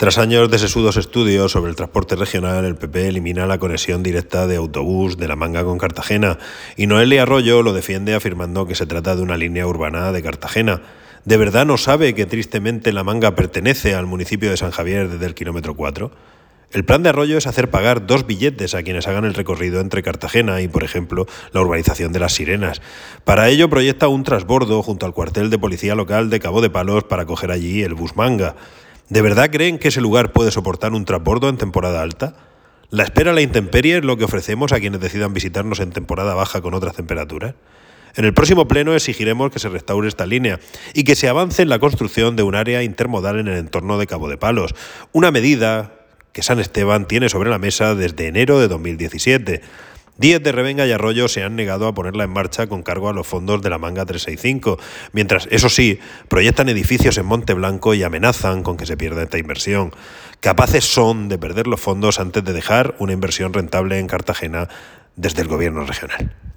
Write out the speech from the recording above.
Tras años de sesudos estudios sobre el transporte regional, el PP elimina la conexión directa de autobús de La Manga con Cartagena y Noelia Arroyo lo defiende afirmando que se trata de una línea urbana de Cartagena. ¿De verdad no sabe que tristemente La Manga pertenece al municipio de San Javier desde el kilómetro 4? El plan de Arroyo es hacer pagar 2 billetes a quienes hagan el recorrido entre Cartagena y, por ejemplo, la urbanización de Las Sirenas. Para ello proyecta un transbordo junto al cuartel de policía local de Cabo de Palos para coger allí el bus Manga. ¿De verdad creen que ese lugar puede soportar un transbordo en temporada alta? ¿La espera a la intemperie es lo que ofrecemos a quienes decidan visitarnos en temporada baja con otras temperaturas? En el próximo pleno exigiremos que se restaure esta línea y que se avance en la construcción de un área intermodal en el entorno de Cabo de Palos, una medida que San Esteban tiene sobre la mesa desde enero de 2017. Díez de Revenga y Arroyo se han negado a ponerla en marcha con cargo a los fondos de la Manga 365, mientras, eso sí, proyectan edificios en Monte Blanco y amenazan con que se pierda esta inversión. Capaces son de perder los fondos antes de dejar una inversión rentable en Cartagena desde el gobierno regional.